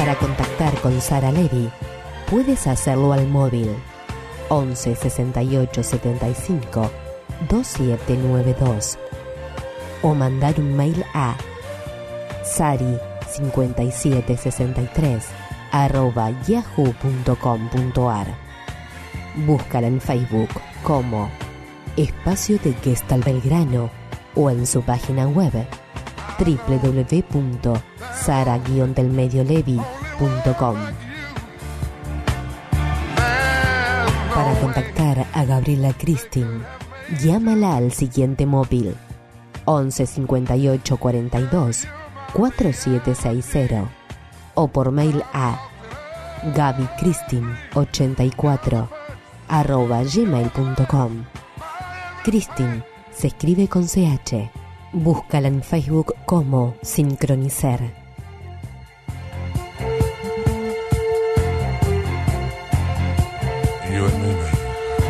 Para contactar con Sara Levy, puedes hacerlo al móvil once sesenta y ocho setenta y cinco veintisiete noventa y dos o mandar un mail a sari cincuenta y siete sesenta y tres arroba yahoo punto com punto ar. Búscala en Facebook como Espacio de Gestalt Belgrano o en su página web doble u doble u doble u punto sara guion del medio levi punto com. Para contactar a Gabriela Cristin, llámala al siguiente móvil once cincuenta y ocho cuarenta y dos cuarenta y siete sesenta o por mail a gabicristin ochenta y cuatro arroba gmail punto com. Cristin se escribe con C H. Búscala en Facebook como Sincronicer. You and me, baby.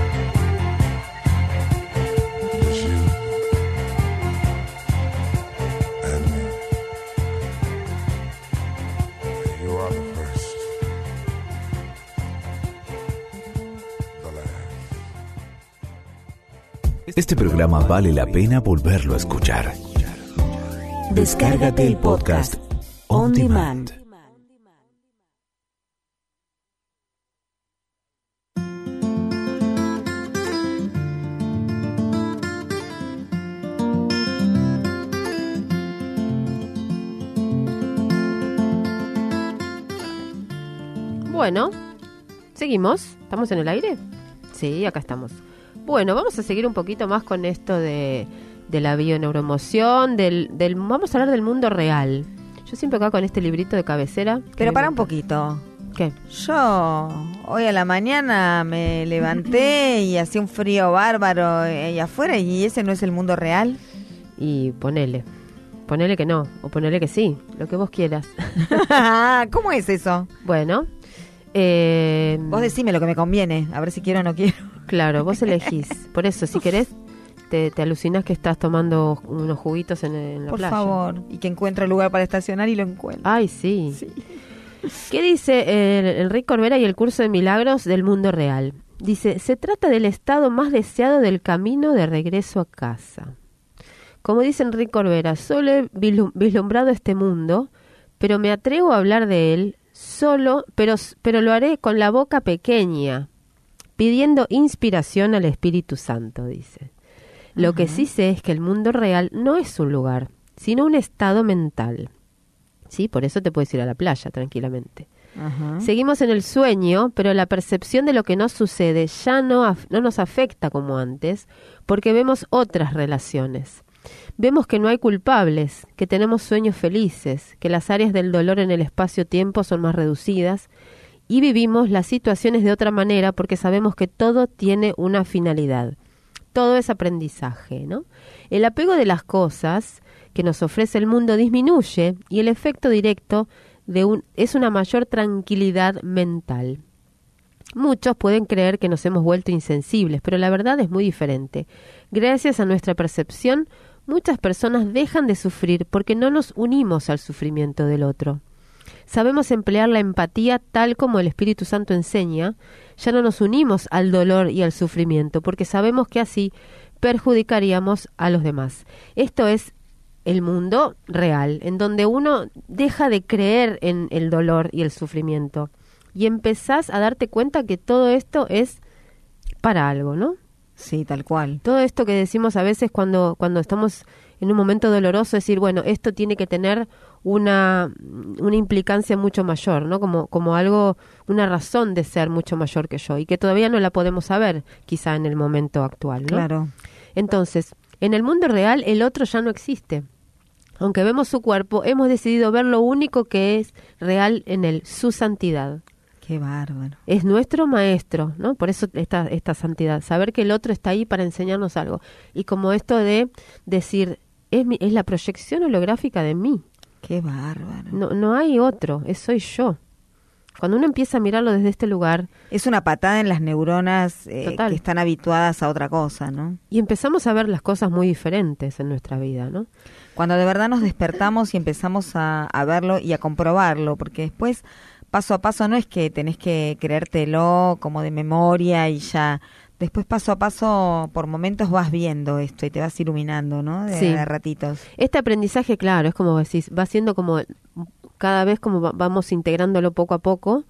It's you and me. You are the first, the last. Este programa vale la pena volverlo a escuchar. Descárgate el podcast On Demand. Bueno, seguimos. ¿Estamos en el aire? Sí, acá estamos. Bueno, vamos a seguir un poquito más con esto de, de la bioneuroemoción, del, del, vamos a hablar del mundo real. Yo siempre acá con este librito de cabecera. Pero para un poquito. ¿Qué? Yo hoy a la mañana me levanté y hacía un frío bárbaro ahí afuera, y ese no es el mundo real. Y ponele. Ponele que no, o ponele que sí, lo que vos quieras. ¿Cómo es eso? Bueno. Eh, vos decime lo que me conviene, a ver si quiero o no quiero. Claro, vos elegís. Por eso, si querés, te, te alucinás que estás tomando unos juguitos en, en la Por playa. Por favor, y que encuentre lugar para estacionar y lo encuentre. Ay, sí. sí. ¿Qué dice el, Enrique Corbera y el curso de milagros del mundo real? Dice, se trata del estado más deseado del camino de regreso a casa. Como dice Enrique Corbera, solo he vislumbrado este mundo, pero me atrevo a hablar de él solo, pero, pero lo haré con la boca pequeña, pidiendo inspiración al Espíritu Santo, dice. Lo uh-huh. que sí sé es que el mundo real no es un lugar, sino un estado mental. Sí, por eso te puedes ir a la playa tranquilamente. Uh-huh. Seguimos en el sueño, pero la percepción de lo que nos sucede ya no, af- no nos afecta como antes, porque vemos otras relaciones. Vemos que no hay culpables, que tenemos sueños felices, que las áreas del dolor en el espacio-tiempo son más reducidas y vivimos las situaciones de otra manera porque sabemos que todo tiene una finalidad. Todo es aprendizaje, ¿no? El apego de las cosas que nos ofrece el mundo disminuye y el efecto directo de un, es una mayor tranquilidad mental. Muchos pueden creer que nos hemos vuelto insensibles, pero la verdad es muy diferente. Gracias a nuestra percepción, muchas personas dejan de sufrir porque no nos unimos al sufrimiento del otro. Sabemos emplear la empatía tal como el Espíritu Santo enseña, ya no nos unimos al dolor y al sufrimiento porque sabemos que así perjudicaríamos a los demás. Esto es el mundo real, en donde uno deja de creer en el dolor y el sufrimiento y empezás a darte cuenta que todo esto es para algo, ¿no? Sí, tal cual. Todo esto que decimos a veces cuando, cuando estamos en un momento doloroso, decir, bueno, esto tiene que tener una, una implicancia mucho mayor, ¿no? Como, como algo, una razón de ser mucho mayor que yo y que todavía no la podemos saber quizá en el momento actual, ¿no? Claro. Entonces, en el mundo real el otro ya no existe. Aunque vemos su cuerpo, hemos decidido ver lo único que es real en él, su santidad. Qué bárbaro. Es nuestro maestro, ¿no? Por eso esta, esta santidad, saber que el otro está ahí para enseñarnos algo. Y como esto de decir, es, mi, es la proyección holográfica de mí. Qué bárbaro. No, no hay otro, es soy yo. Cuando uno empieza a mirarlo desde este lugar... Es una patada en las neuronas eh, que están habituadas a otra cosa, ¿no? Y empezamos a ver las cosas muy diferentes en nuestra vida, ¿no? Cuando de verdad nos despertamos y empezamos a, a verlo y a comprobarlo, porque después, paso a paso, no es que tenés que creértelo como de memoria y ya... Después, paso a paso, por momentos vas viendo esto y te vas iluminando, ¿no? De, sí. de ratitos. Este aprendizaje, claro, es como decís, va siendo como cada vez como va, vamos integrándolo poco a poco,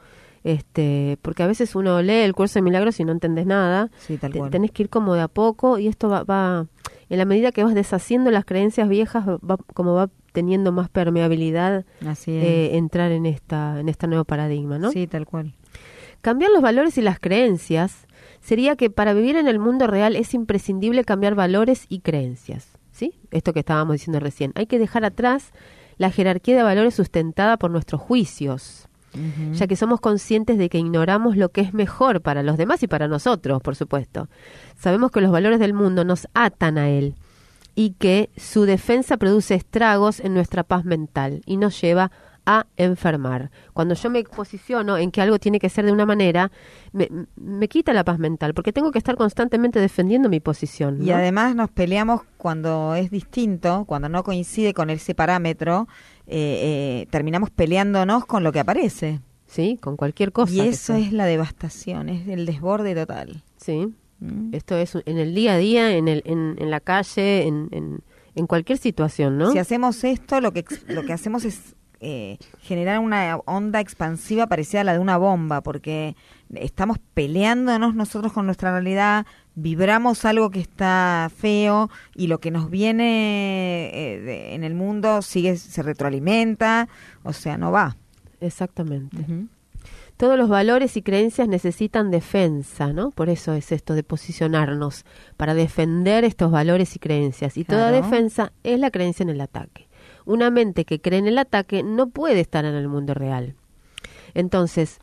este, porque a veces uno lee el curso de milagros y no entendés nada. Sí, tal Te, cual. tenés que ir como de a poco y esto va, va, en la medida que vas deshaciendo las creencias viejas, va, como va teniendo más permeabilidad. Así es. Eh, entrar en esta, en este nuevo paradigma, ¿no? Sí, tal cual. Cambiar los valores y las creencias sería que para vivir en el mundo real es imprescindible cambiar valores y creencias, ¿sí? Esto que estábamos diciendo recién. Hay que dejar atrás la jerarquía de valores sustentada por nuestros juicios, uh-huh. ya que somos conscientes de que ignoramos lo que es mejor para los demás y para nosotros, por supuesto. Sabemos que los valores del mundo nos atan a él y que su defensa produce estragos en nuestra paz mental y nos lleva a enfermar. Cuando yo me posiciono en que algo tiene que ser de una manera, me, me quita la paz mental, porque tengo que estar constantemente defendiendo mi posición, ¿no? Y además nos peleamos cuando es distinto, cuando no coincide con ese parámetro, eh, eh, terminamos peleándonos con lo que aparece. Sí, con cualquier cosa. Y eso es la devastación, es el desborde total. Sí, ¿Mm? Esto es en el día a día, en, el, en, en la calle, en, en, en cualquier situación, ¿no? Si hacemos esto, lo que, lo que hacemos es Eh, generar una onda expansiva parecida a la de una bomba, porque estamos peleándonos nosotros con nuestra realidad, vibramos algo que está feo y lo que nos viene eh, de, en el mundo sigue, se retroalimenta, o sea, no va. Exactamente. Uh-huh. Todos los valores y creencias necesitan defensa, ¿no? Por eso es esto de posicionarnos, para defender estos valores y creencias. Y toda Claro. defensa es la creencia en el ataque. Una mente que cree en el ataque no puede estar en el mundo real. Entonces,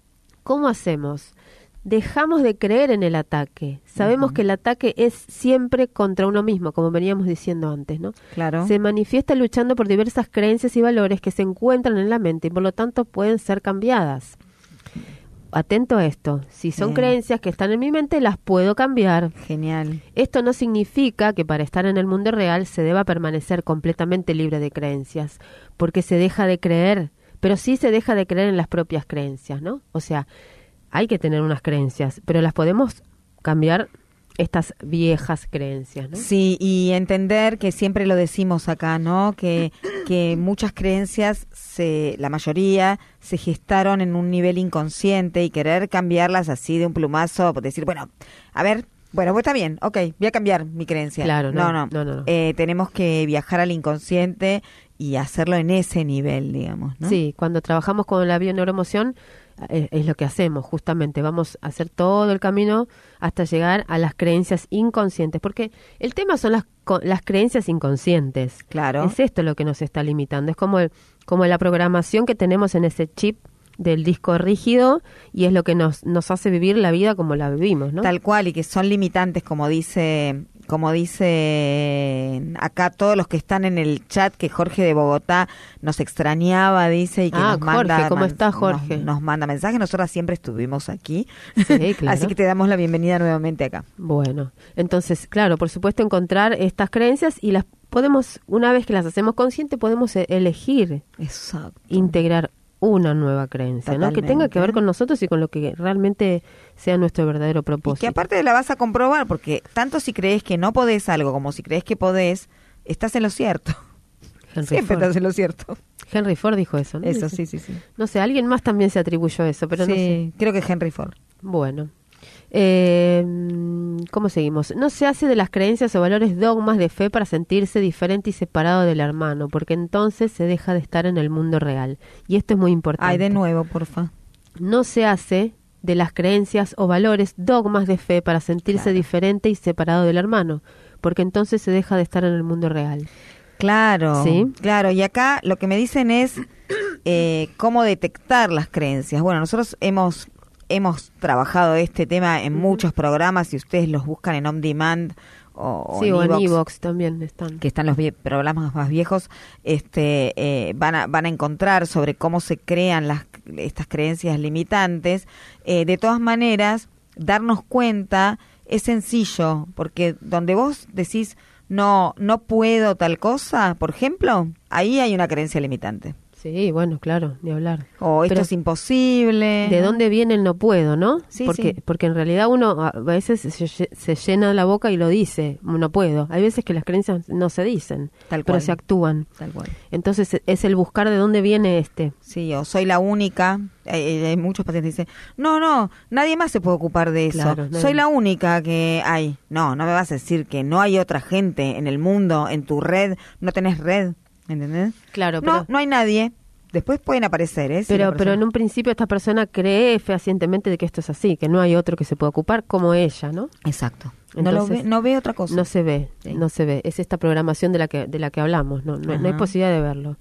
¿cómo hacemos? Dejamos de creer en el ataque. Sabemos uh-huh. que el ataque es siempre contra uno mismo, como veníamos diciendo antes, ¿no? Claro. Se manifiesta luchando por diversas creencias y valores que se encuentran en la mente y por lo tanto pueden ser cambiadas. Atento a esto. Si son Bien. creencias que están en mi mente, las puedo cambiar. Genial. Esto no significa que para estar en el mundo real se deba permanecer completamente libre de creencias, porque se deja de creer, pero sí se deja de creer en las propias creencias, ¿no? O sea, hay que tener unas creencias, pero las podemos cambiar, estas viejas creencias, ¿no? Sí, y entender que siempre lo decimos acá, ¿no? Que, que muchas creencias, se, la mayoría, se gestaron en un nivel inconsciente y querer cambiarlas así de un plumazo, decir, bueno, a ver, bueno, pues está bien, ok, voy a cambiar mi creencia. Claro, no, no, no. no, no, no. Eh, tenemos que viajar al inconsciente y hacerlo en ese nivel, digamos, ¿no? Sí, cuando trabajamos con la bioneuroemoción, es, es lo que hacemos, justamente, vamos a hacer todo el camino hasta llegar a las creencias inconscientes, porque el tema son las las creencias inconscientes. Claro. Es esto lo que nos está limitando, es como el, como la programación que tenemos en ese chip del disco rígido y es lo que nos nos hace vivir la vida como la vivimos, ¿no? Tal cual, y que son limitantes, como dice como dice acá todos los que están en el chat, que Jorge de Bogotá nos extrañaba, dice, y que ah, nos manda Jorge, ¿cómo man, estás, Jorge? Nos, nos manda mensajes. Nosotras siempre estuvimos aquí, sí, claro. Así que te damos la bienvenida nuevamente acá. Bueno, entonces, claro, por supuesto encontrar estas creencias y las podemos, una vez que las hacemos conscientes, podemos elegir Exacto. integrar una nueva creencia, ¿no? Que tenga que ver con nosotros y con lo que realmente sea nuestro verdadero propósito. Y que aparte la vas a comprobar, porque tanto si crees que no podés algo como si crees que podés, estás en lo cierto. Henry Siempre Ford. estás en lo cierto. Henry Ford dijo eso, ¿no? Eso, sí, sí, sí. No sé, alguien más también se atribuyó eso, pero sí, no sé. Creo que Henry Ford. Bueno. Eh, ¿Cómo seguimos? No se hace de las creencias o valores dogmas de fe para sentirse diferente y separado del hermano, porque entonces se deja de estar en el mundo real. Y esto es muy importante. Ay, de nuevo, porfa. No se hace de las creencias o valores dogmas de fe para sentirse Claro. diferente y separado del hermano, porque entonces se deja de estar en el mundo real. Claro, ¿Sí? claro. Y acá lo que me dicen es eh, cómo detectar las creencias. Bueno, nosotros hemos hemos trabajado este tema en muchos programas, si ustedes los buscan en On Demand o, sí, o o en iVoox, iVoox también están. que están los vie- programas más viejos, este, eh, van a van a encontrar sobre cómo se crean las estas creencias limitantes. Eh, de todas maneras, darnos cuenta es sencillo, porque donde vos decís no no puedo tal cosa, por ejemplo, ahí hay una creencia limitante. Sí, bueno, claro, ni hablar. O esto Pero, es imposible. ¿de ¿no? dónde viene el no puedo, no? Sí, porque, sí. porque en realidad uno a veces se, se llena la boca y lo dice, no puedo. Hay veces que las creencias no se dicen, Tal pero cual. se actúan. Tal cual. Entonces es el buscar de dónde viene este. Sí, o soy la única. Hay, hay muchos pacientes que dicen, no, no, nadie más se puede ocupar de eso. Claro, nadie. Soy la única que hay. No, no me vas a decir que no hay otra gente en el mundo, en tu red, no tenés red, ¿entendés? Claro, No, pero, no hay nadie. Después pueden aparecer, ¿eh? Sí, pero, la pero persona- en un principio esta persona cree fehacientemente de que esto es así, que no hay otro que se pueda ocupar como ella, ¿no? Exacto. No, lo Entonces, ve, no ve otra cosa. No se ve, Sí. no se ve. Es esta programación de la que de la que hablamos, no, no, no hay Ajá. posibilidad de verlo.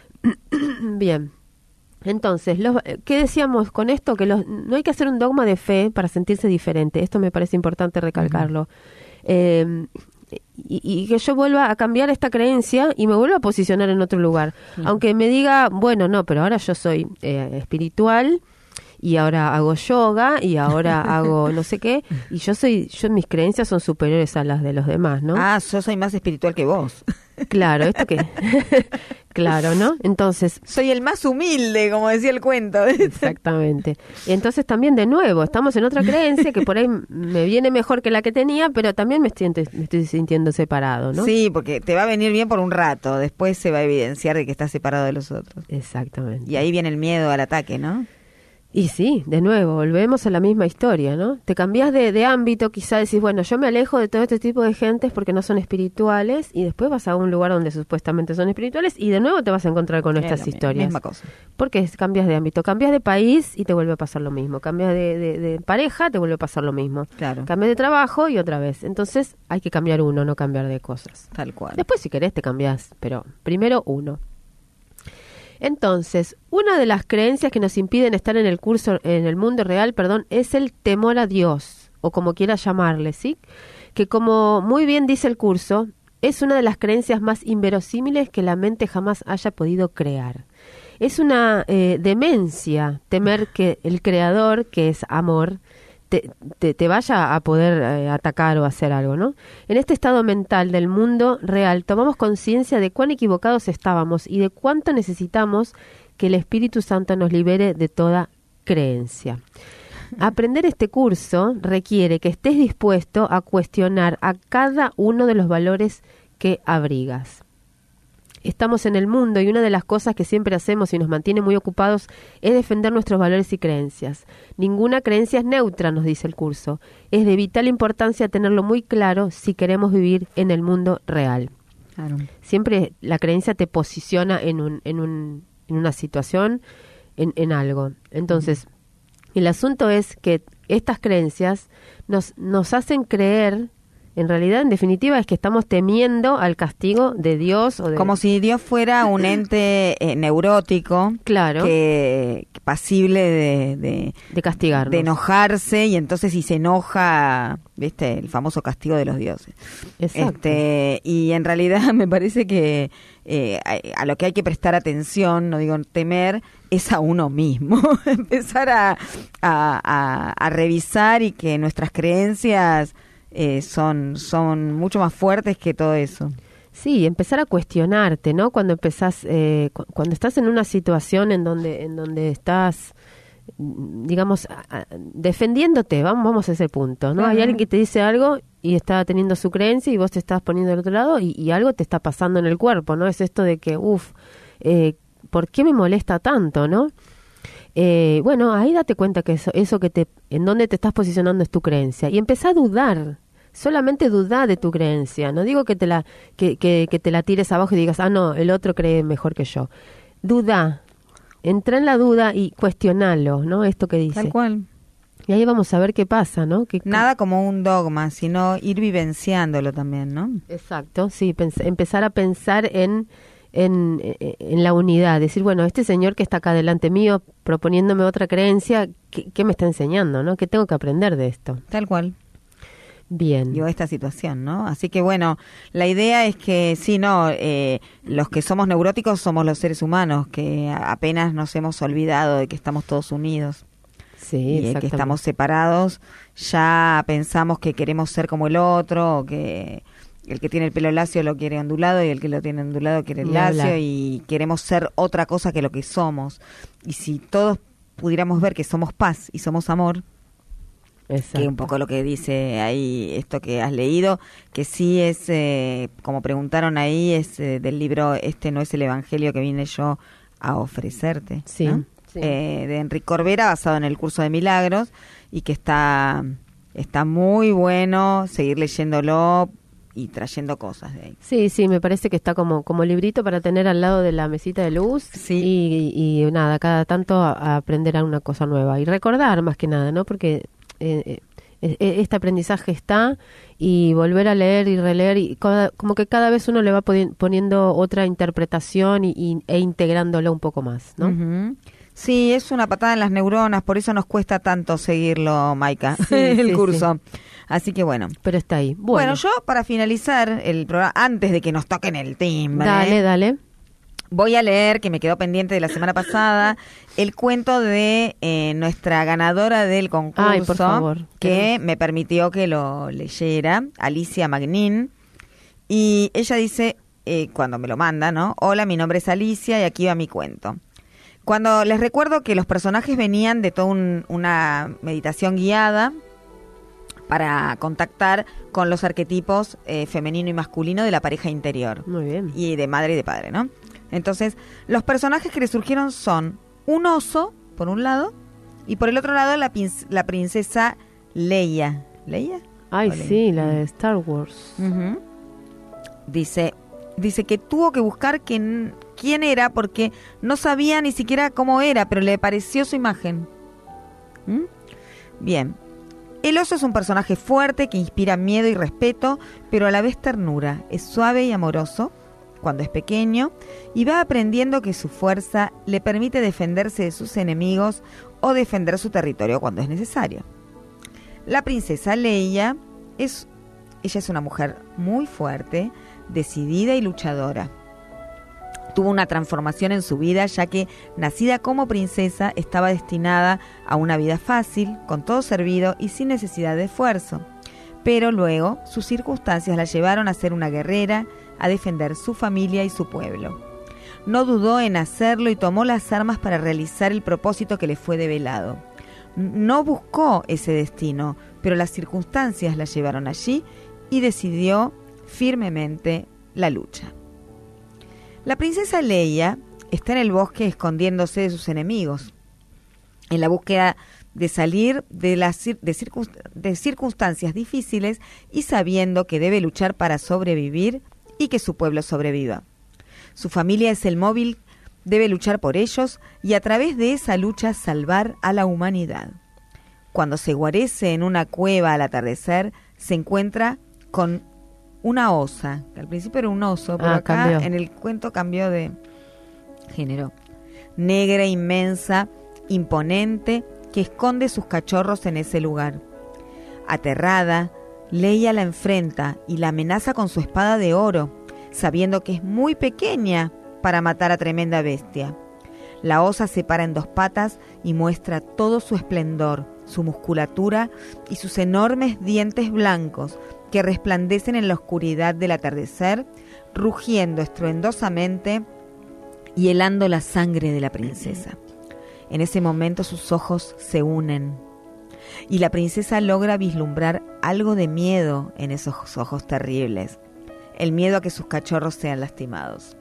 Bien. Entonces, los, ¿qué decíamos con esto? Que los, no hay que hacer un dogma de fe para sentirse diferente. Esto me parece importante recalcarlo. Eh, y, y que yo vuelva a cambiar esta creencia y me vuelva a posicionar en otro lugar. Sí. Aunque me diga, bueno, no, pero ahora yo soy eh, espiritual y ahora hago yoga y ahora hago no sé qué, y yo soy, yo mis creencias son superiores a las de los demás, ¿no? Ah, yo soy más espiritual que vos. Claro, esto que claro, ¿no? Entonces, Soy el más humilde, como decía el cuento. exactamente. Entonces también de nuevo, estamos en otra creencia que por ahí me viene mejor que la que tenía, pero también me estoy, me estoy sintiendo separado, ¿no? Sí, porque te va a venir bien por un rato, después se va a evidenciar de que estás separado de los otros. Exactamente. Y ahí viene el miedo al ataque, ¿no? Y sí, de nuevo, volvemos a la misma historia, ¿no? Te cambias de, de ámbito, quizá decís, bueno, yo me alejo de todo este tipo de gentes porque no son espirituales, y después vas a un lugar donde supuestamente son espirituales y de nuevo te vas a encontrar con Es estas la mi- historias. Misma cosa. Porque es- cambias de ámbito, cambias de país y te vuelve a pasar lo mismo, cambias de, de- de pareja, te vuelve a pasar lo mismo, Claro, cambias de trabajo y otra vez. Entonces hay que cambiar uno, no cambiar de cosas. tal cual. Después si querés te cambiás, pero primero uno. Entonces, una de las creencias que nos impiden estar en el curso, en el mundo real, perdón, es el temor a Dios, o como quieras llamarle, ¿sí? Que como muy bien dice el curso, es una de las creencias más inverosímiles que la mente jamás haya podido crear. Es una eh, demencia temer que el creador, que es amor, te, te, te vaya a poder eh, atacar o hacer algo, ¿no? En este estado mental del mundo real tomamos conciencia de cuán equivocados estábamos y de cuánto necesitamos que el Espíritu Santo nos libere de toda creencia. Aprender este curso requiere que estés dispuesto a cuestionar a cada uno de los valores que abrigas. Estamos en el mundo y una de las cosas que siempre hacemos y nos mantiene muy ocupados es defender nuestros valores y creencias. Ninguna creencia es neutra, nos dice el curso. Es de vital importancia tenerlo muy claro si queremos vivir en el mundo real. Claro. Siempre la creencia te posiciona en, un, en, un, en una situación, en, en algo. Entonces, el asunto es que estas creencias nos, nos hacen creer. En realidad, en definitiva, es que estamos temiendo al castigo de Dios. O de... Como si Dios fuera un ente eh, neurótico, Claro, que, que pasible de, de, de castigarnos. de enojarse, y entonces si se enoja, viste, el famoso castigo de los dioses. Exacto. Este, y en realidad me parece que eh, a, a lo que hay que prestar atención, no digo temer, es a uno mismo. Empezar a, a, a, a revisar, y que nuestras creencias Eh, son son mucho más fuertes que todo eso. Sí, empezar a cuestionarte, ¿no? Cuando empezás, eh, cu- cuando estás en una situación en donde en donde estás, mm, digamos, a- a- defendiéndote, vamos vamos a ese punto, ¿no? Ajá. Hay alguien que te dice algo y está teniendo su creencia y vos te estás poniendo del otro lado y, y algo te está pasando en el cuerpo, ¿no? Es esto de que, uff, eh, ¿por qué me molesta tanto, no? Eh, bueno, ahí date cuenta que eso, eso que te, en donde te estás posicionando es tu creencia y empezá a dudar, solamente dudá de tu creencia. No digo que te la que, que, que te la tires abajo y digas, ah no, el otro cree mejor que yo. Dudá, entra en la duda y cuestionalo, ¿no? Esto que dice. Tal cual. Y ahí vamos a ver qué pasa, ¿no? Que, Nada como un dogma, sino ir vivenciándolo también, ¿no? Exacto, sí, pens- empezar a pensar en En, en la unidad, decir, bueno, este señor que está acá delante mío proponiéndome otra creencia, ¿qué, qué me está enseñando, no? ¿Qué tengo que aprender de esto? Tal cual. Bien. Digo, esta situación, ¿no? Así que bueno, la idea es que sí, no, eh, los que somos neuróticos somos los seres humanos, que apenas nos hemos olvidado de que estamos todos unidos. Sí, y de que estamos separados, ya pensamos que queremos ser como el otro, o que el que tiene el pelo lacio lo quiere ondulado y el que lo tiene ondulado quiere el lacio, Hola. y queremos ser otra cosa que lo que somos. Y si todos pudiéramos ver que somos paz y somos amor, Exacto. que un poco lo que dice ahí, esto que has leído, que sí es, eh, como preguntaron ahí, es eh, del libro Este no es el evangelio que vine yo a ofrecerte, Sí, ¿no? sí. Eh, de Enrique Corbera, basado en el curso de milagros, y que está, está muy bueno seguir leyéndolo y trayendo cosas de ahí. Sí, sí, me parece que está como como librito para tener al lado de la mesita de luz. Sí. Y, y nada, cada tanto a, a aprender a una cosa nueva y recordar más que nada, ¿no? Porque eh, eh, este aprendizaje está, y volver a leer y releer, y cada- como que cada vez uno le va poni- poniendo otra interpretación y, y- e integrándolo un poco más, ¿no? Ujú. Sí, es una patada en las neuronas, por eso nos cuesta tanto seguirlo, Maika, Sí, el sí, curso. Así que bueno. Pero está ahí. Bueno. Bueno, yo para finalizar el programa, antes de que nos toquen el timbre, dale, dale. voy a leer, que me quedó pendiente de la semana pasada, el cuento de eh, nuestra ganadora del concurso, Ay, por favor. que me permitió que lo leyera, Alicia Magnin. Y ella dice, eh, cuando me lo manda, ¿no? Hola, mi nombre es Alicia y aquí va mi cuento. Cuando les recuerdo que los personajes venían de toda un- una meditación guiada para contactar con los arquetipos eh, femenino y masculino de la pareja interior Muy bien. y de madre y de padre, ¿no? Entonces, los personajes que le surgieron son un oso, por un lado, y por el otro lado la, pin- la princesa Leia. ¿Leia? Ay, O Leia. sí, la de Star Wars. Ujú. Dice, dice que tuvo que buscar quién, quién era porque no sabía ni siquiera cómo era, pero le pareció su imagen. ¿Mm? Bien. El oso es un personaje fuerte que inspira miedo y respeto, pero a la vez ternura. Es suave y amoroso cuando es pequeño y va aprendiendo que su fuerza le permite defenderse de sus enemigos o defender su territorio cuando es necesario. La princesa Leia es, ella es una mujer muy fuerte, decidida y luchadora. Tuvo una transformación en su vida, ya que, nacida como princesa, estaba destinada a una vida fácil, con todo servido y sin necesidad de esfuerzo. Pero luego, sus circunstancias la llevaron a ser una guerrera, a defender su familia y su pueblo. No dudó en hacerlo y tomó las armas para realizar el propósito que le fue develado. No buscó ese destino, pero las circunstancias la llevaron allí y decidió firmemente la lucha. La princesa Leia está en el bosque escondiéndose de sus enemigos, en la búsqueda de salir de, las cir- de, circunst- de circunstancias difíciles y sabiendo que debe luchar para sobrevivir y que su pueblo sobreviva. Su familia es el móvil, debe luchar por ellos y a través de esa lucha salvar a la humanidad. Cuando se guarece en una cueva al atardecer, se encuentra con una osa, que al principio era un oso, pero Ah, acá cambió. en el cuento cambió de género. Negra, inmensa, imponente, que esconde sus cachorros en ese lugar. Aterrada, Leia la enfrenta y la amenaza con su espada de oro, sabiendo que es muy pequeña para matar a tremenda bestia. La osa se para en dos patas y muestra todo su esplendor, su musculatura y sus enormes dientes blancos que resplandecen en la oscuridad del atardecer, rugiendo estruendosamente y helando la sangre de la princesa. En ese momento sus ojos se unen y la princesa logra vislumbrar algo de miedo en esos ojos terribles, el miedo a que sus cachorros sean lastimados.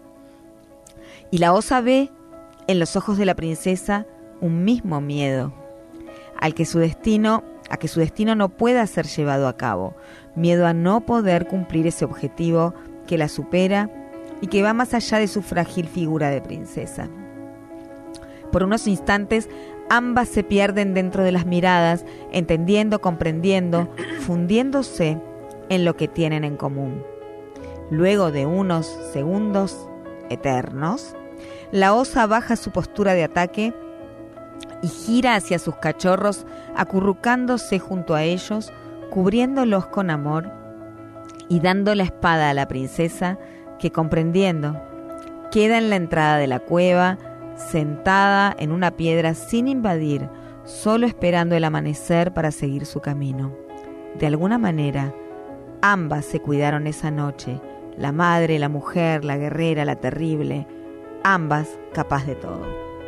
Y la osa ve en los ojos de la princesa un mismo miedo, al que su destino, a que su destino no pueda ser llevado a cabo, miedo a no poder cumplir ese objetivo que la supera y que va más allá de su frágil figura de princesa. Por unos instantes, ambas se pierden dentro de las miradas, entendiendo, comprendiendo, fundiéndose en lo que tienen en común. Luego de unos segundos eternos, la osa baja su postura de ataque y gira hacia sus cachorros, acurrucándose junto a ellos cubriéndolos con amor y dando la espada a la princesa, que comprendiendo, queda en la entrada de la cueva, sentada en una piedra sin invadir, solo esperando el amanecer para seguir su camino. De alguna manera, ambas se cuidaron esa noche, la madre, la mujer, la guerrera, la terrible, ambas capaz de todo.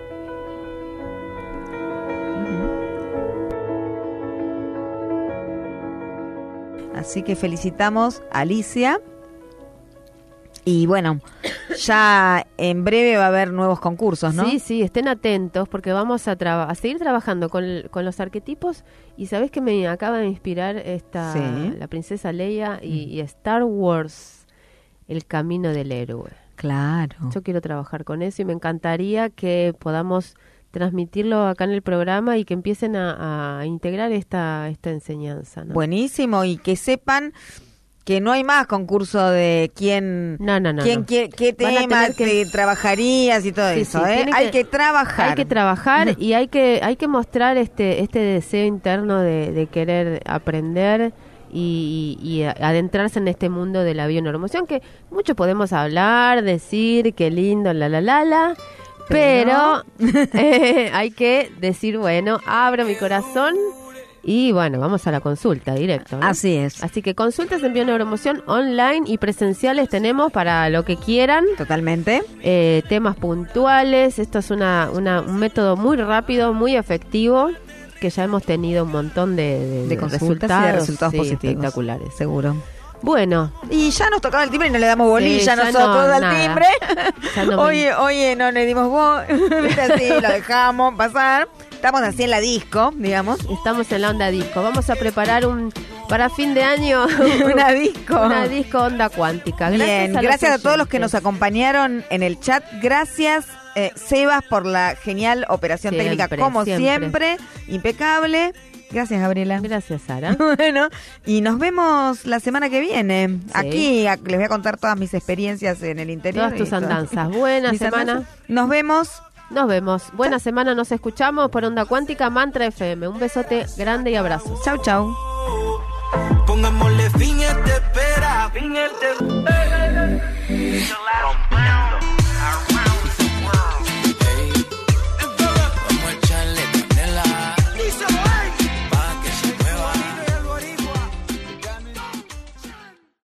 Así que felicitamos a Alicia. Y bueno, ya en breve va a haber nuevos concursos, ¿no? Sí, sí, estén atentos porque vamos a, traba- a seguir trabajando con, el- con los arquetipos. Y ¿sabés que me acaba de inspirar esta Sí. la princesa Leia y, y Star Wars, el camino del héroe? Claro. Yo quiero trabajar con eso y me encantaría que podamos transmitirlo acá en el programa y que empiecen a, a integrar esta, esta enseñanza, ¿no? Buenísimo, y que sepan que no hay más concurso de quién, No, no, no, quién no. qué, qué Van a temas tener que- te trabajarías y todo Sí, eso, sí, ¿eh? tiene Hay que- que trabajar. Hay que trabajar y hay que hay que mostrar este este deseo interno de, de querer aprender y, y- y adentrarse en este mundo de la bioneuroemoción, que mucho podemos hablar, decir, qué lindo, la la la la, pero, eh, hay que decir, bueno, abro mi corazón y bueno, vamos a la consulta directo, ¿no? Así es. Así que consultas en bioneuroemoción online y presenciales tenemos para lo que quieran. Totalmente. Eh, temas puntuales. Esto es una, una, un método muy rápido, muy efectivo, que ya hemos tenido un montón de, de, De consultas resultados, y de resultados sí, positivos. espectaculares. Seguro. Bueno, Y ya nos tocaba el timbre y no le damos bolilla Sí, ya nosotros no, al nada. timbre. Ya no me- oye, oye, no le dimos voz. Viste, así, lo dejamos pasar. Estamos así en la disco, digamos. estamos en la onda disco. Vamos a preparar un para fin de año Una disco. una disco onda cuántica. Bien, los gracias a todos los que oyentes. nos acompañaron en el chat. Gracias, eh, Sebas, por la genial operación Siempre, técnica, como siempre. siempre. Impecable. Gracias, Gabriela. Gracias, Sara. Bueno, y nos vemos la semana que viene. Aquí a- les voy a contar todas mis experiencias en el interior. Todas tus y todas- andanzas. Buena mis semana. andanzas. Nos vemos. Nos vemos. Buena semana. Nos escuchamos por Onda Cuántica Mantra F M. Un besote grande y abrazos. Chau, chau. Pongámosle fin a esta espera. Fin a este-